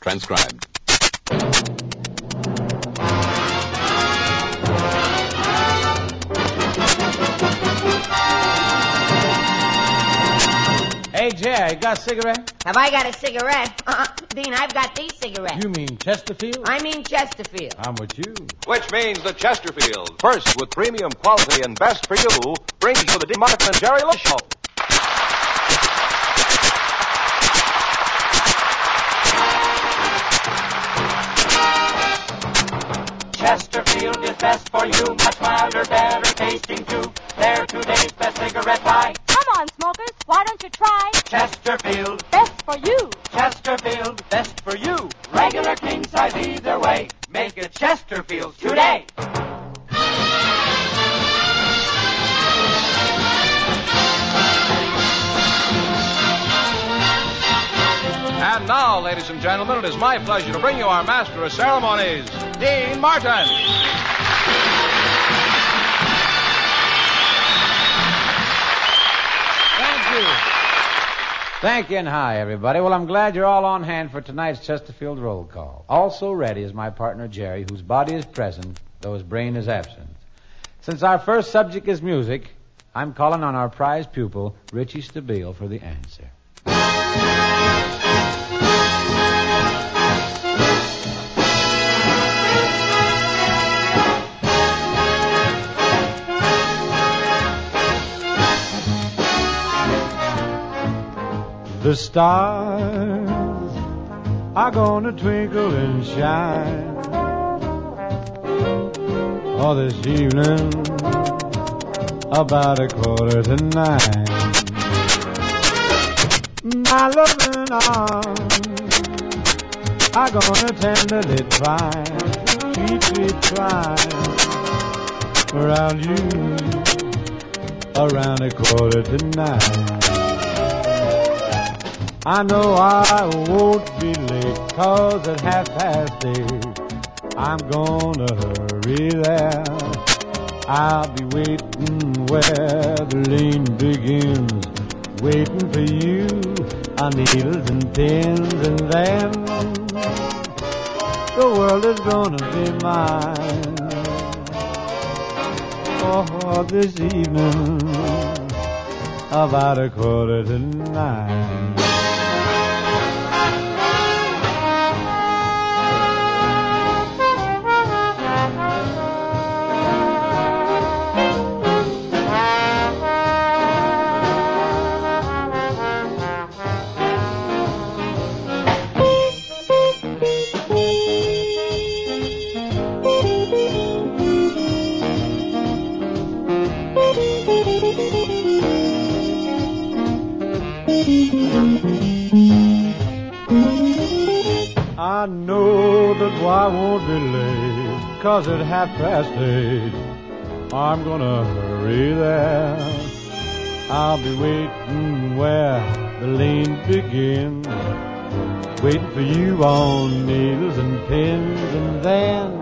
Transcribed. Hey, Jerry, got a cigarette? Have I got a cigarette? Dean, I've got these cigarettes. You mean Chesterfield? I mean Chesterfield. I'm with you. Which means that Chesterfield, first with premium quality and best for you, brings you the Dean Martin and Jerry Lewis Show. Chesterfield is best for you, much milder, better tasting too. They're today's best cigarette buy. Come on, smokers, why don't you try Chesterfield, best for you? Chesterfield, best for you. Regular king size either way. Make it Chesterfield today. And now, ladies and gentlemen, it is my pleasure to bring you our master of ceremonies, Dean Martin. Thank you. Thank you and hi, everybody. Well, I'm glad you're all on hand for tonight's Chesterfield roll call. Also ready is my partner, Jerry, whose body is present, though his brain is absent. Since our first subject is music, I'm calling on our prize pupil, Richie Stabile, for the answer. The stars are gonna twinkle and shine this evening about 8:45. My loving arms are gonna tenderly twine, sweetly twine around you around 8:45. I know I won't be late, 'cause at 8:30 I'm gonna hurry there. I'll be waiting where the lane begins, waiting for you on needles and pins, and then the world is gonna be mine. Oh, this evening about 8:45. I know that I won't be late, 'cause at 8:30 I'm gonna hurry there. I'll be waiting where the lane begins, waiting for you on needles and pins, and then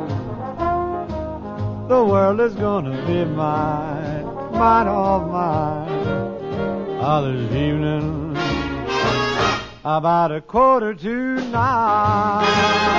the world is gonna be mine, mine, all mine. This evening about 8:45.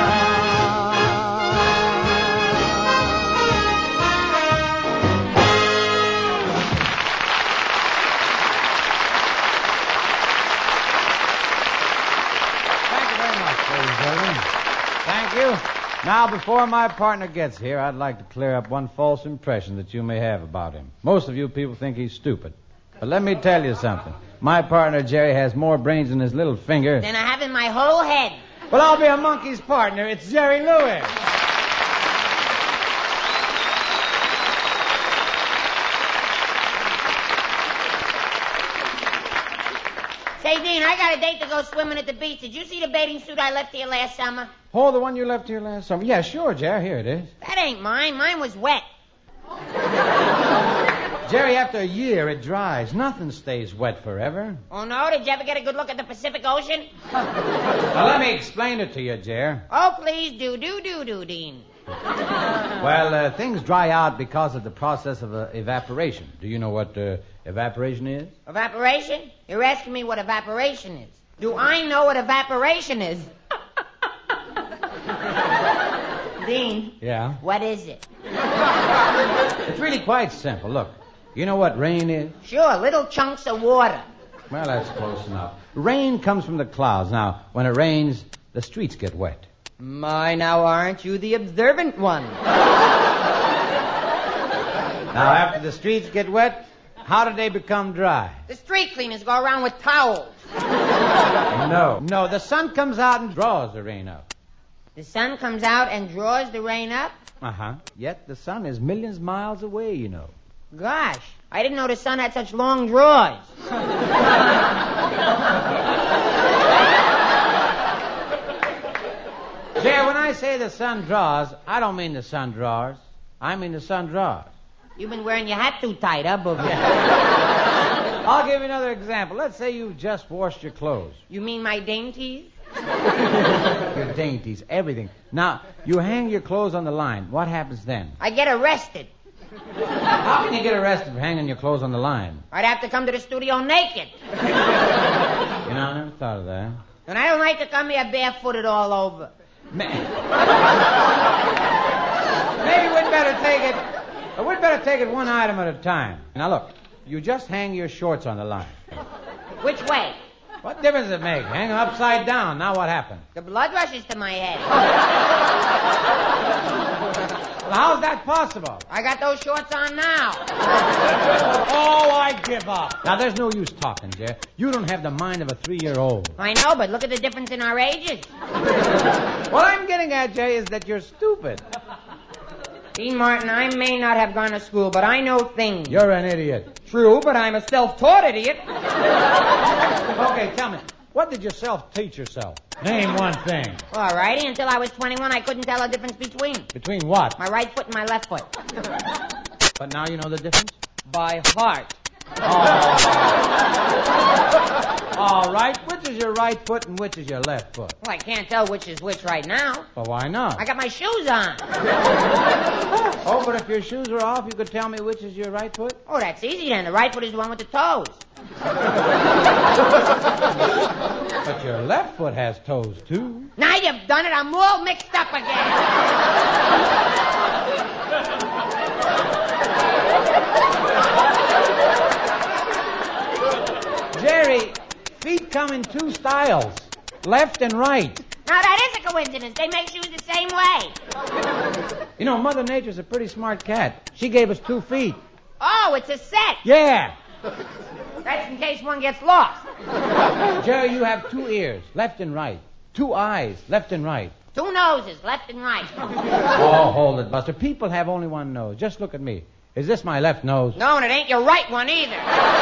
Thank you. Now, before my partner gets here, I'd like to clear up one false impression that you may have about him. Most of you people think he's stupid. But let me tell you something. My partner, Jerry, has more brains in his little finger Then I have in my whole head. Well, I'll be a monkey's partner. It's Jerry Lewis. Say, Dean, I got a date to go swimming at the beach. Did you see the bathing suit I left here last summer? Oh, the one you left here last summer? Yeah, sure, Jerry. Here it is. That ain't mine. Mine was wet. Jerry, after a year, it dries. Nothing stays wet forever. Oh, no? Did you ever get a good look at the Pacific Ocean? Now, let me explain it to you, Jerry. Oh, please do, Dean. Well, things dry out because of the process of evaporation. Do you know what evaporation is? Evaporation? You're asking me what evaporation is. Do I know what evaporation is? Dean, Yeah? what is it? It's really quite simple. Look, you know what rain is? Sure, little chunks of water. Well, that's close enough. Rain comes from the clouds. Now, when it rains, the streets get wet. My, now aren't you the observant one? Now, after the streets get wet, how do they become dry? The street cleaners go around with towels. No, the sun comes out and draws the rain up. The sun comes out and draws the rain up? Uh-huh. Yet the sun is millions of miles away, you know. Gosh, I didn't know the sun had such long draws. Jerry, when I say the sun draws, I don't mean the sun draws. I mean the sun draws. You've been wearing your hat too tight, huh, Boogie? I'll give you another example. Let's say you've just washed your clothes. You mean my dainties? Your dainties, everything. Now, you hang your clothes on the line. What happens then? I get arrested. How can you get arrested for hanging your clothes on the line? I'd have to come to the studio naked. You know, I never thought of that. And I don't like to come here barefooted all over. Maybe we'd better take it one item at a time. Now, look, you just hang your shorts on the line. Which way? What difference does it make? Hang them upside down. Now what happened? The blood rushes to my head. Well, how's that possible? I got those shorts on now. Oh, I give up. Now, there's no use talking, Jerry. You don't have the mind of a 3-year-old. I know, but look at the difference in our ages. What I'm getting at, Jay, is that you're stupid. Dean Martin, I may not have gone to school, but I know things. You're an idiot. True, but I'm a self-taught idiot. Okay, tell me, what did you self-teach yourself? Name one thing. All righty, until I was 21, I couldn't tell the difference between Between what? my right foot and my left foot. But now you know the difference? By heart. All right, which is your right foot and which is your left foot? Well, I can't tell which is which right now. Well, why not? I got my shoes on. Oh, but if your shoes were off, you could tell me which is your right foot? Oh, that's easy then. The right foot is the one with the toes. But your left foot has toes, too. Now you've done it. I'm all mixed up again. Jerry, feet come in 2 styles, left and right. Now, that is a coincidence. They make shoes the same way. You know, Mother Nature's a pretty smart cat. She gave us 2 feet. Oh, it's a set. Yeah. That's in case one gets lost. Jerry, you have 2 ears, left and right. 2 eyes, left and right. 2 noses, left and right. Oh, hold it, Buster. People have only one nose. Just look at me. Is this my left nose? No, and it ain't your right one either.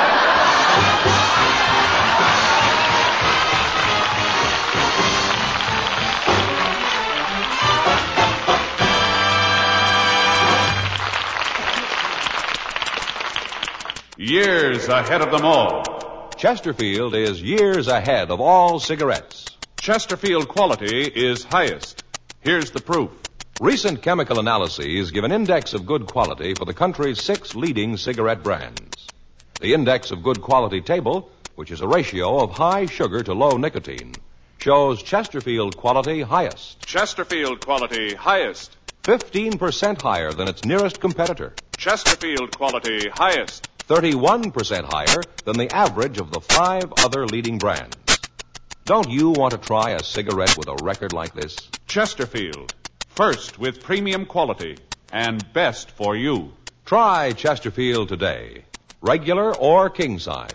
Years ahead of them all. Chesterfield is years ahead of all cigarettes. Chesterfield quality is highest. Here's the proof. Recent chemical analyses give an index of good quality for the country's 6 leading cigarette brands. The index of good quality table, which is a ratio of high sugar to low nicotine, shows Chesterfield quality highest. Chesterfield quality highest. 15% higher than its nearest competitor. Chesterfield quality highest. 31% higher than the average of the 5 other leading brands. Don't you want to try a cigarette with a record like this? Chesterfield. First with premium quality and best for you. Try Chesterfield today. Regular or king size.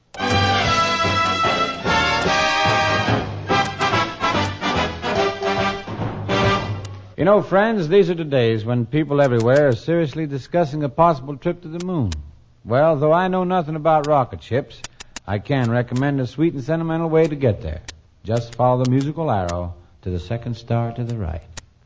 You know, friends, these are the days when people everywhere are seriously discussing a possible trip to the moon. Well, though I know nothing about rocket ships, I can recommend a sweet and sentimental way to get there. Just follow the musical arrow to the second star to the right.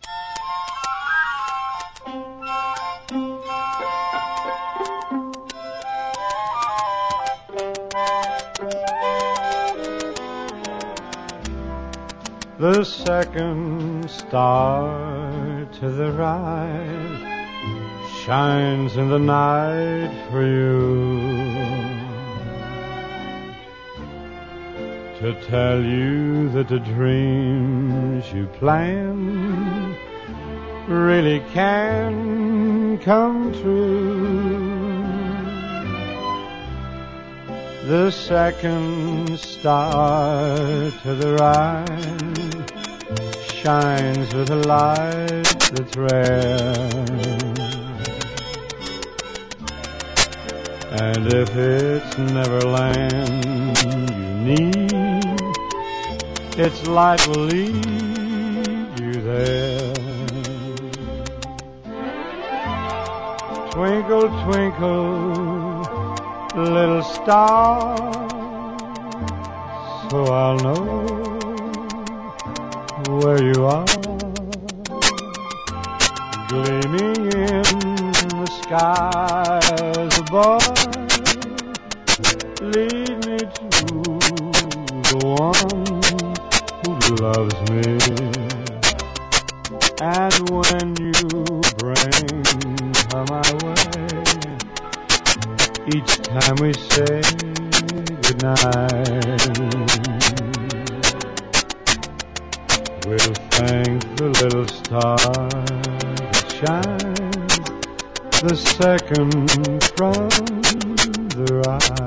The second star to the right shines in the night for you. to tell you that the dreams you plan really can come true. The second star to the right shines with a light that's rare. And if it's Neverland you need, its light will lead you there. Twinkle, twinkle, little star, so I'll know where you are. Gleaming in the skies above, lead me to the one who loves me. And when you bring her my way, each time we say goodnight, we'll thank the little star that shines the second from the right.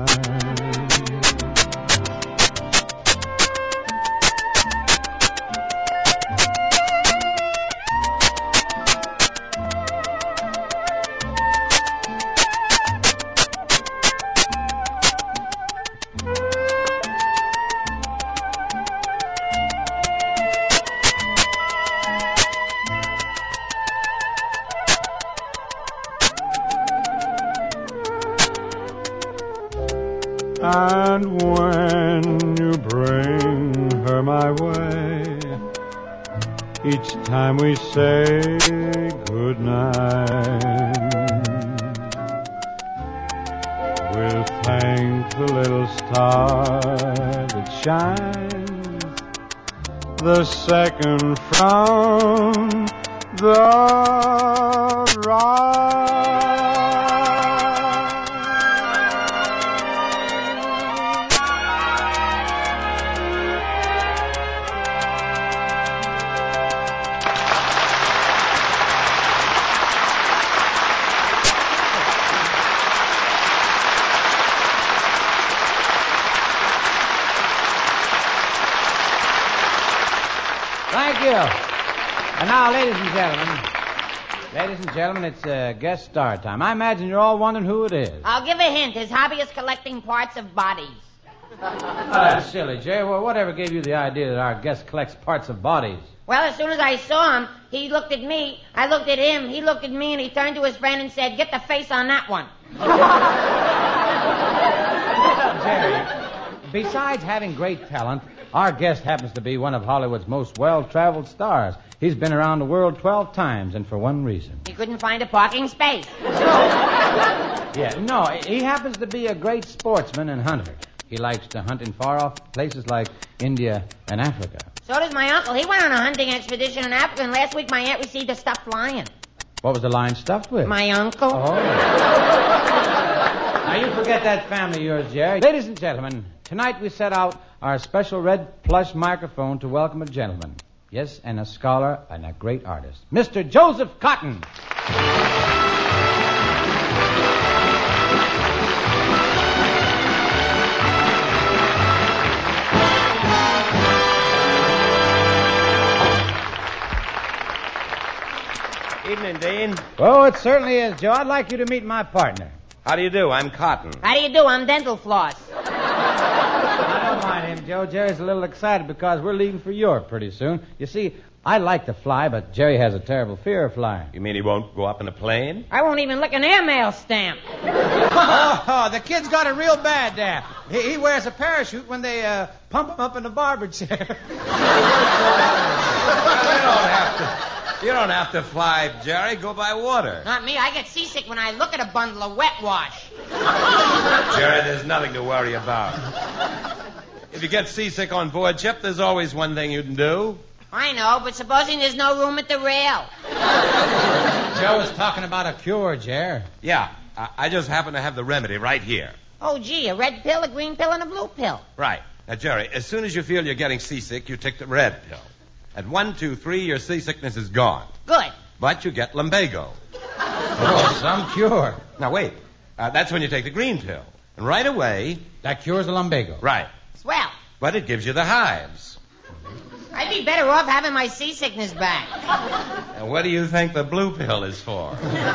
And when you bring her my way, each time we say goodnight, we'll thank the little star that shines the second from the right. Thank you. And now, ladies and gentlemen, it's guest star time. I imagine you're all wondering who it is. I'll give a hint. His hobby is collecting parts of bodies. Oh, that's silly, Jerry. Well, whatever gave you the idea that our guest collects parts of bodies? Well, as soon as I saw him, he looked at me, I looked at him, he looked at me, and he turned to his friend and said, "Get the face on that one." Jerry, besides having great talent, our guest happens to be one of Hollywood's most well-traveled stars. He's been around the world 12 times, and for one reason. He couldn't find a parking space. Yeah, no, he happens to be a great sportsman and hunter. He likes to hunt in far-off places like India and Africa. So does my uncle. He went on a hunting expedition in Africa, and last week my aunt received a stuffed lion. What was the lion stuffed with? My uncle. Oh. Now, you forget that family of yours, Jerry. Ladies and gentlemen, tonight we set out our special red plush microphone to welcome a gentleman. Yes, and a scholar and a great artist. Mr. Joseph Cotton. Evening, Dean. Oh, it certainly is, Joe. I'd like you to meet my partner. How do you do? I'm Cotton. How do you do? I'm Dental Floss. I don't mind him, Joe. Jerry's a little excited because we're leaving for Europe pretty soon. You see, I like to fly, but Jerry has a terrible fear of flying. You mean he won't go up in a plane? I won't even lick an airmail stamp. Oh, the kid's got it real bad there. He wears a parachute when they pump him up in the barber chair. You don't have to fly, Jerry. Go by water. Not me. I get seasick when I look at a bundle of wet wash. Jerry, there's nothing to worry about. If you get seasick on board ship, there's always one thing you can do. I know, but supposing there's no room at the rail. Joe was talking about a cure, Jerry. Yeah, I just happen to have the remedy right here. Oh, gee, a red pill, a green pill, and a blue pill. Right. Now, Jerry, as soon as you feel you're getting seasick, you take the red pill. At 1, 2, 3, your seasickness is gone. Good. But you get lumbago. Oh, some cure. Now, wait. That's when you take the green pill. And right away... That cures the lumbago. Right. Swell. But it gives you the hives. I'd be better off having my seasickness back. And what do you think the blue pill is for?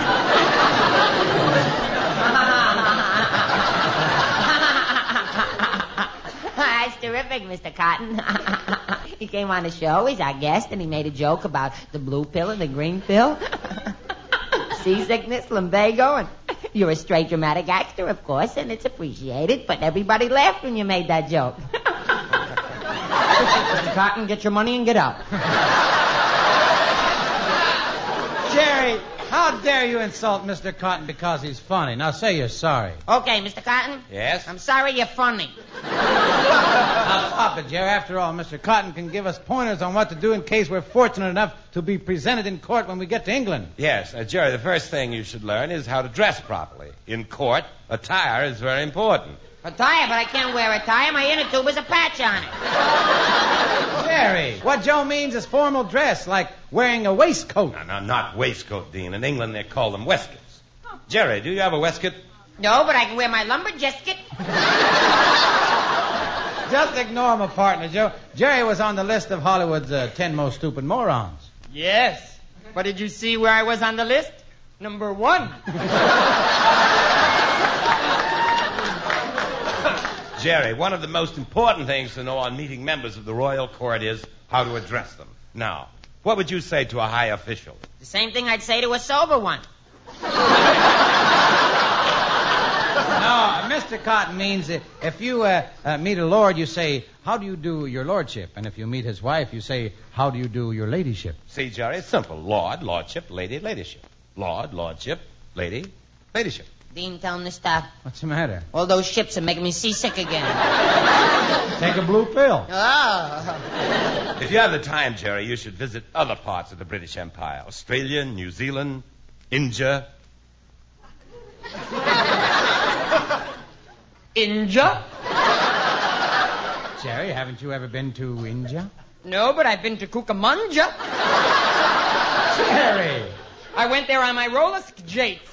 That's terrific, Mr. Cotton. He came on the show. He's our guest, and he made a joke about the blue pill and the green pill. Seasickness, lumbago, and you're a straight dramatic actor, of course, and it's appreciated, but everybody laughed when you made that joke. Mr. Cotton, get your money and get out. Jerry, how dare you insult Mr. Cotton because he's funny? Now say you're sorry. Okay, Mr. Cotton. Yes? I'm sorry you're funny. Now stop it, Jerry. After all, Mr. Cotton can give us pointers on what to do in case we're fortunate enough to be presented in court when we get to England. Yes. Jerry, the first thing you should learn is how to dress properly. In court, attire is very important. Attire, but I can't wear attire. My inner tube has a patch on it. Jerry, what Joe means is formal dress, like wearing a waistcoat. No, not waistcoat, Dean. In England, they call them waistcoats. Jerry, do you have a waistcoat? No, but I can wear my lumberjacket. Just ignore my partner, Joe. Jerry was on the list of Hollywood's 10 most stupid morons. Yes. But did you see where I was on the list? Number 1. Jerry, one of the most important things to know on meeting members of the royal court is how to address them. Now, what would you say to a high official? The same thing I'd say to a sober one. No, Mr. Cotton means if you meet a lord, you say, how do you do your lordship? And if you meet his wife, you say, how do you do your ladyship? See, Jerry, it's simple. Lord, lordship, lady, ladyship. Lord, lordship, lady, ladyship. Dean, tell him to stop. What's the matter? All those ships are making me seasick again. Take a blue pill. Oh. If you have the time, Jerry, you should visit other parts of the British Empire. Australia, New Zealand, India. India? Jerry, haven't you ever been to India? No, but I've been to Cucamonga. Jerry! I went there on my roller skates.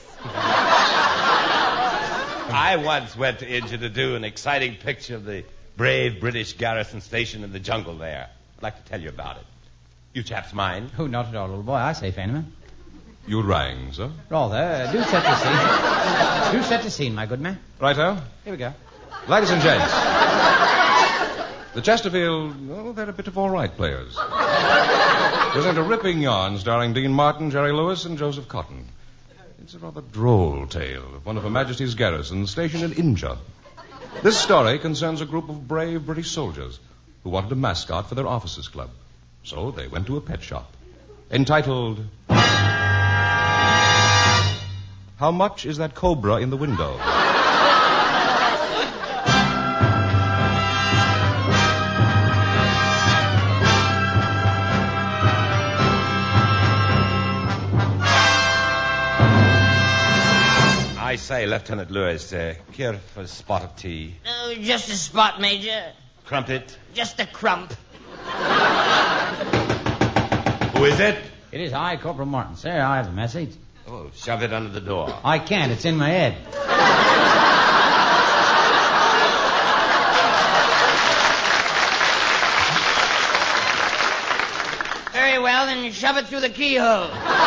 I once went to India to do an exciting picture of the brave British garrison station in the jungle there. I'd like to tell you about it. You chaps mind? Oh, not at all, little boy. I say, Fenneman. You rang, sir? Rather. Do set the scene. Do set the scene, my good man. Righto. Here we go. Ladies and gents, the Chesterfield, they're a bit of all right players. Present a ripping yarn starring Dean Martin, Jerry Lewis, and Joseph Cotton. It's a rather droll tale of one of Her Majesty's garrisons stationed in India. This story concerns a group of brave British soldiers who wanted a mascot for their officers' club. So they went to a pet shop entitled, How Much Is That Cobra in the Window? I say, Lieutenant Lewis, care for a spot of tea? Oh, just a spot, Major. Crumpet? Just a crump. Who is it? It is I, Corporal Martin, sir. I have a message. Oh, shove it under the door. I can't. It's in my head. Very well, then you shove it through the keyhole.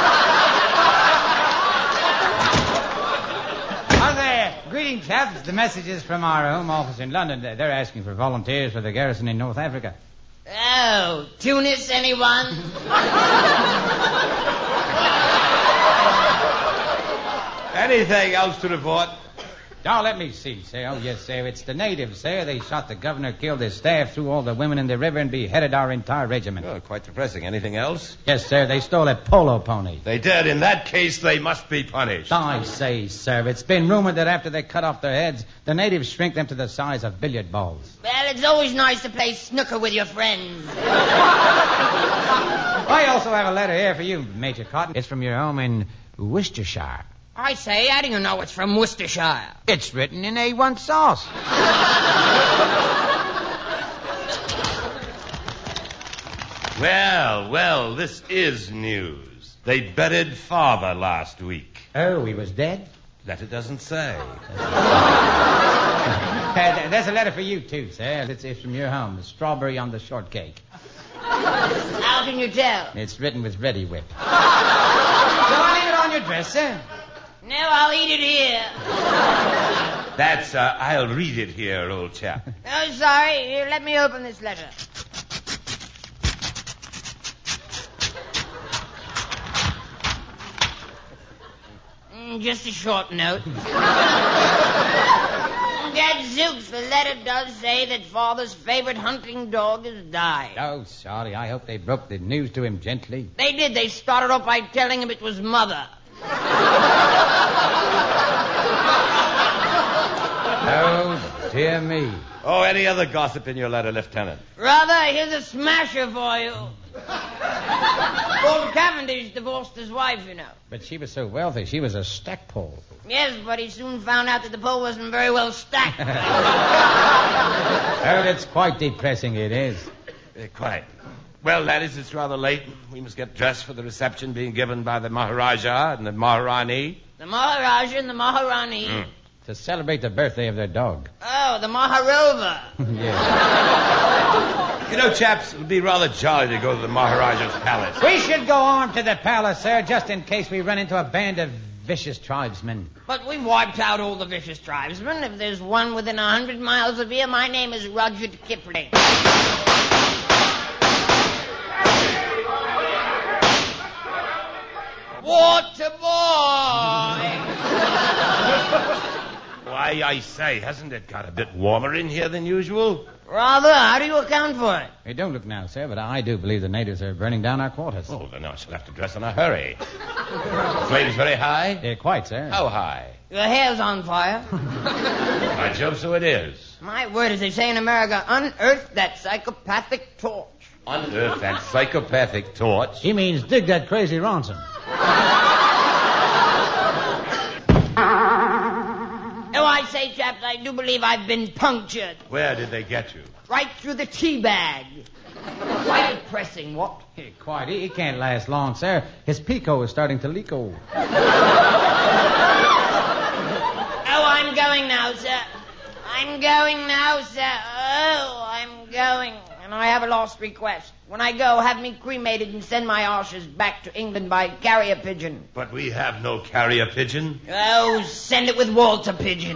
Greetings, chaps. The message is from our home office in London. They're asking for volunteers for the garrison in North Africa. Oh, Tunis, anyone? Anything else to report? Now, let me see, sir. Oh, yes, sir. It's the natives, sir. They shot the governor, killed his staff, threw all the women in the river, and beheaded our entire regiment. Oh, quite depressing. Anything else? Yes, sir. They stole a polo pony. They did. In that case, they must be punished. I say, sir, it's been rumored that after they cut off their heads, the natives shrink them to the size of billiard balls. Well, it's always nice to play snooker with your friends. I also have a letter here for you, Major Cotton. It's from your home in Worcestershire. I say, how do you know it's from Worcestershire? It's written in A1 sauce. Well, this is news. They buried father last week. Oh, he was dead? That it doesn't say. There's a letter for you, too, sir. It's from your home. The strawberry on the shortcake. How can you tell? It's written with Ready Whip. So I'll leave it on your dress, sir. No, I'll eat it here. That's, I'll read it here, old chap. Oh, sorry. Here, let me open this letter. Just a short note. Gadzooks, the letter does say that Father's favorite hunting dog has died. Oh, sorry. I hope they broke the news to him gently. They did. They started off by telling him it was Mother. Oh, dear me. Oh, any other gossip in your letter, Lieutenant? Rather, here's a smasher for you. Old Cavendish divorced his wife, you know. But she was so wealthy, she was a stackpole. Yes, but he soon found out that the pole wasn't very well stacked. Oh, that's quite depressing, it is. Quite. Well, laddies, it's rather late. We must get dressed for the reception being given by the Maharaja and the Maharani. The Maharaja and the Maharani. To celebrate the birthday of their dog. Oh, the Maharova. Yeah. You know, chaps, it would be rather jolly to go to the Maharaja's palace. We should go on to the palace, sir, just in case we run into a band of vicious tribesmen. But we've wiped out all the vicious tribesmen. If there's one within 100 miles of here, my name is Rudyard Kipling. Water boy! Why, I say, hasn't it got a bit warmer in here than usual? Rather. How do you account for it? We don't look now, sir, but I do believe the natives are burning down our quarters. Oh, then I shall have to dress in a hurry. The flame's very high? Yeah, quite, sir. How high? Your hair's on fire. By Jove, so it is. My word, as they say in America, unearth that psychopathic torch. Unearth that psychopathic torch? He means dig that crazy Ronson. Oh, I say, chaps, I do believe I've been punctured. Where did they get you? Right through the tea bag. Quite depressing, what? Hey, quite. He can't last long, sir. His pico is starting to leak. Oh, I'm going now, sir. I'm going now, sir. Oh, I'm going. And I have a last request. When I go, have me cremated and send my ashes back to England by carrier pigeon. But we have no carrier pigeon. Oh, send it with Walter Pigeon.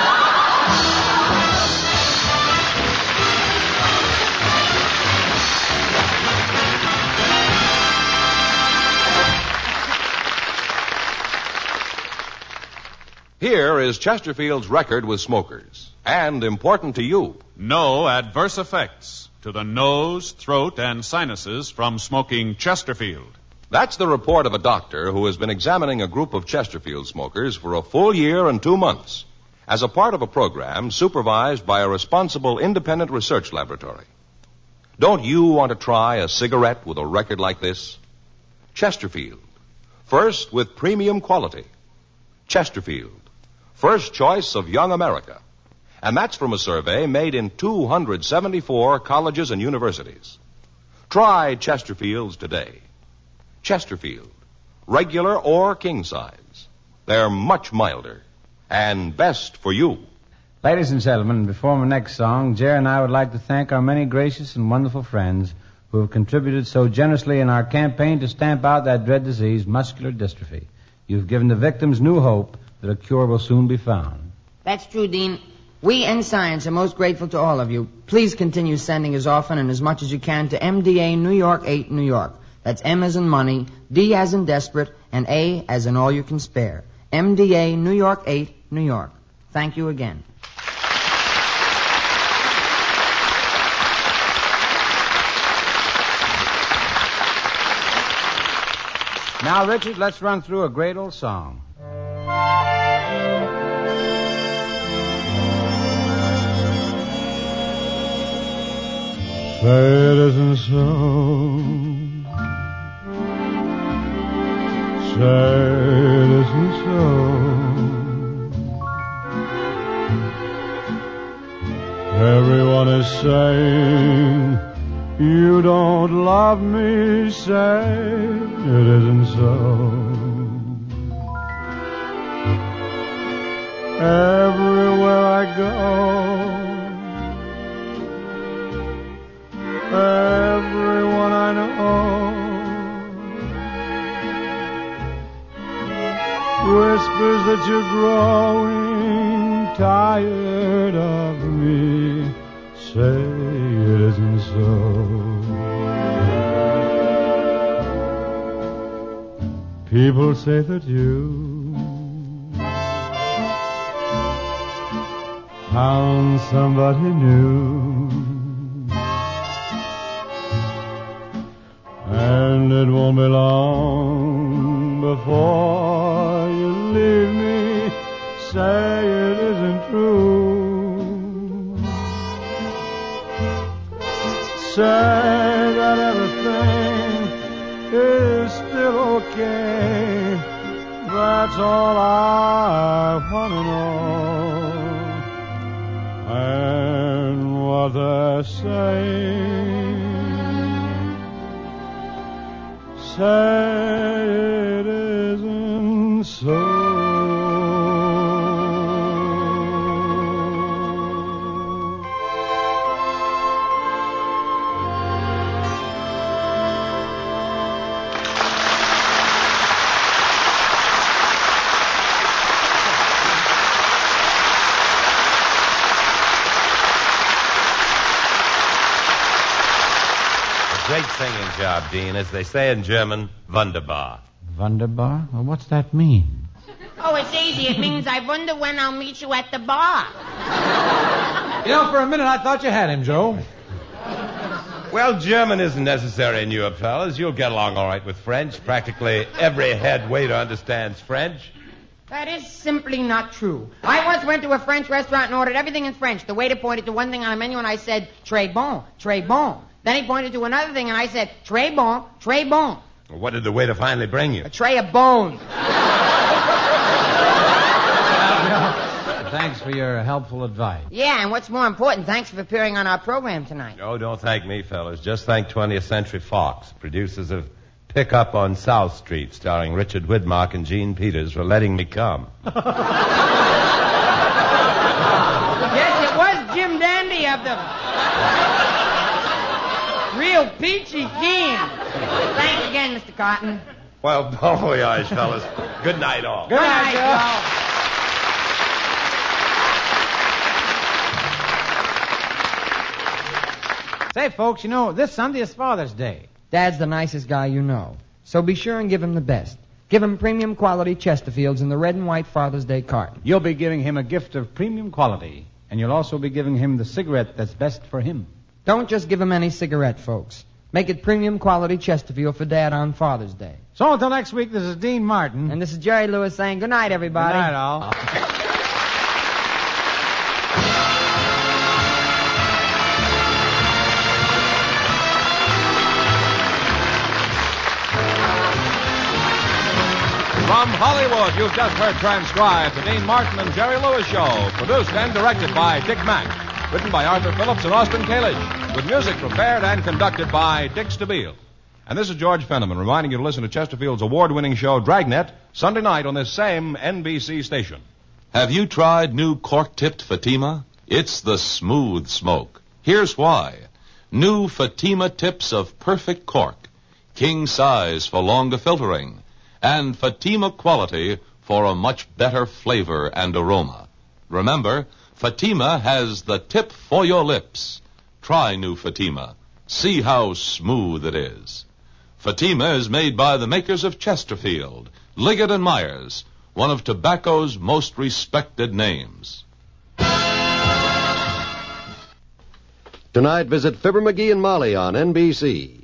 Here is Chesterfield's record with smokers. And important to you. No adverse effects to the nose, throat, and sinuses from smoking Chesterfield. That's the report of a doctor who has been examining a group of Chesterfield smokers for a full year and 2 months as a part of a program supervised by a responsible independent research laboratory. Don't you want to try a cigarette with a record like this? Chesterfield. First with premium quality. Chesterfield. First choice of young America. And that's from a survey made in 274 colleges and universities. Try Chesterfields today. Chesterfield. Regular or king size. They're much milder. And best for you. Ladies and gentlemen, before my next song, Jerry and I would like to thank our many gracious and wonderful friends who have contributed so generously in our campaign to stamp out that dread disease, muscular dystrophy. You've given the victims new hope that a cure will soon be found. That's true, Dean. We and science are most grateful to all of you. Please continue sending as often and as much as you can to MDA New York 8, New York. That's M as in money, D as in desperate, and A as in all you can spare. MDA New York 8, New York. Thank you again. Now, Richard, let's run through a great old song. Say it isn't so. Say it isn't so. Everyone is saying you don't love me me say it isn't so. Everywhere I go, everyone I know whispers that you're growing tired of me. Say it isn't so. People say that you found somebody new, and it won't be long before you leave me. Say it isn't true. Say that everything is still okay. That's all I want to know. And what they're saying, say it isn't so. Great singing job, Dean. As they say in German, wunderbar. Wunderbar? Well, what's that mean? Oh, it's easy. It means I wonder when I'll meet you at the bar. You know, for a minute I thought you had him, Joe. Well, German isn't necessary in Europe, fellas. You'll get along all right with French. Practically every head waiter understands French. That is simply not true. I once went to a French restaurant and ordered everything in French. The waiter pointed to one thing on the menu and I said, très bon, très bon. Then he pointed to another thing and I said, très bon, très bon. Well, what did the waiter finally bring you? A tray of bones. Thanks for your helpful advice. Yeah, and what's more important, thanks for appearing on our program tonight. Oh, don't thank me, fellas. Just thank 20th Century Fox, producers of Pick Up on South Street, starring Richard Widmark and Gene Peters, for letting me come. Yes, it was Jim Dandy of them. Real peachy keen. Thanks again, Mr. Cotton. Well, bon voyage, fellas. Good night, all. Good night, y'all. Say, folks, you know, this Sunday is Father's Day. Dad's the nicest guy you know. So be sure and give him the best. Give him premium quality Chesterfields in the red and white Father's Day carton. You'll be giving him a gift of premium quality, and you'll also be giving him the cigarette that's best for him. Don't just give him any cigarette, folks. Make it premium quality Chesterfield for Dad on Father's Day. So until next week, this is Dean Martin. And this is Jerry Lewis saying good night, everybody. Good night, all. From Hollywood, you've just heard transcribed the Dean Martin and Jerry Lewis Show, produced and directed by Dick Mack, written by Arthur Phillips and Austin Kalish, with music prepared and conducted by Dick Stabile. And this is George Fenneman reminding you to listen to Chesterfield's award-winning show, Dragnet, Sunday night on this same NBC station. Have you tried new cork-tipped Fatima? It's the smooth smoke. Here's why. New Fatima tips of perfect cork, king size for longer filtering, and Fatima quality for a much better flavor and aroma. Remember, Fatima has the tip for your lips. Try new Fatima. See how smooth it is. Fatima is made by the makers of Chesterfield, Liggett and Myers, one of tobacco's most respected names. Tonight, visit Fibber McGee and Molly on NBC.